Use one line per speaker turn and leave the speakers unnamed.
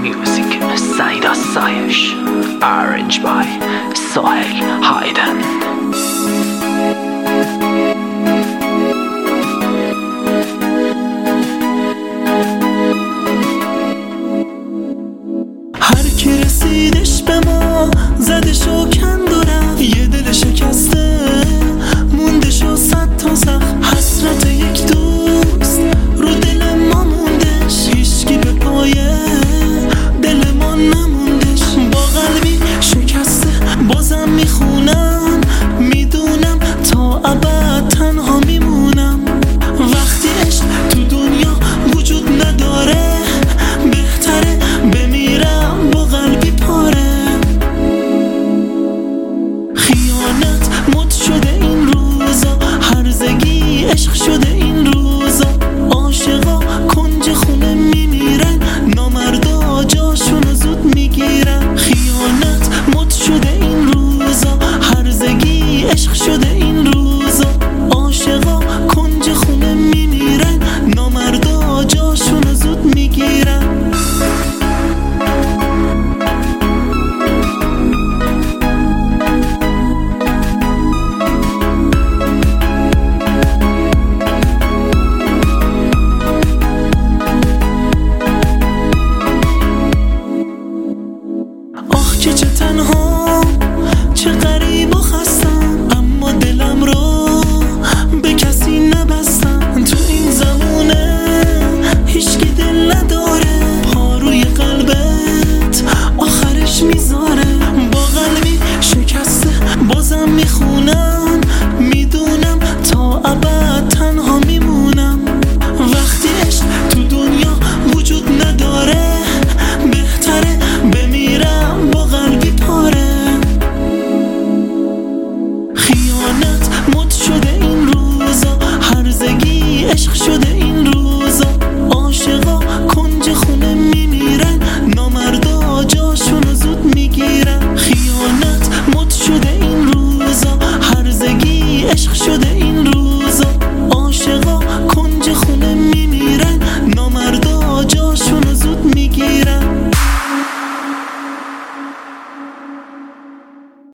music Saida Sayesh, arranged by Sohail Hayden.
هر کی رسیدش به ما زدش و کند و رفت، یه دل شکسته موندش و صد تا زخم. حسرت یک دوست رو دل ما موندش، هیچکی به پای دل ما نموندش. با قلبی شکسته بازم میخونم، میدونم تا ابد تنها میمونم. وقتی عشق تو دنیا وجود نداره، بهتره بمیرم با قلبی پاره. خیانت مد شده این روزا، هرزگی عشق شده این روزا. عاشقا کنج خونه میمیرن، نامردا جاشونو زود میگیرن. خیانت مد شده این روزا، هرزگی عشق شده این روزا. عاشقا کنج خونه میمیرن، نامردا جاشونو زود میگیرن. آخ که چه تنها، چه غریب و خستم، اما دلم رو به کسی نبستم. تو این زمونه هیچکی دل نداره، پا روی قلبت آخرش میذاره. با قلبی شکسته بازم میخونم، میدونم تا ابد تنها میمونم. وقتی عشق تو دنیا وجود نداره، بهتره بمیرم با قلبی پاره. خیانت مد شده این